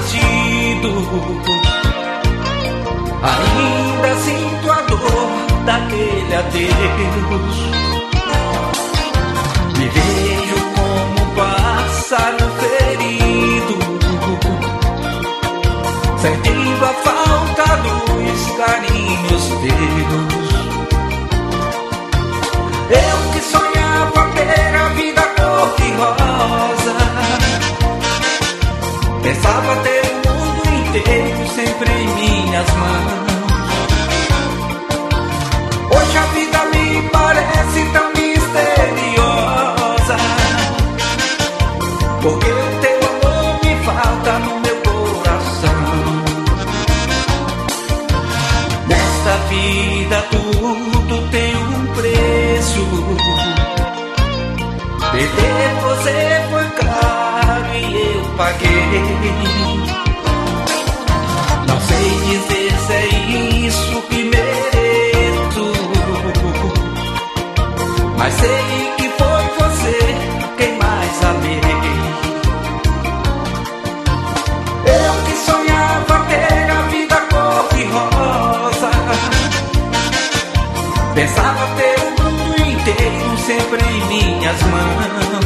partido. Ainda sinto a dor daquele adeus. Me vejo como um pássaro ferido, sentindo a falta dos carinhos teus. Eu que sonhava ter a vida cor-de-rosa, pensava ter o mundo inteiro sempre em minhas mãos. Hoje a vida me parece tão misteriosa, porque o teu amor me falta no meu coração. Nesta vida tudo tem um preço. Perder você foi caro e eu paguei. Não sei dizer se é isso que mereço, mas sei que foi você quem mais amei. Eu que sonhava ter a vida cor-de-rosa, pensava ter o mundo inteiro sempre em minhas mãos.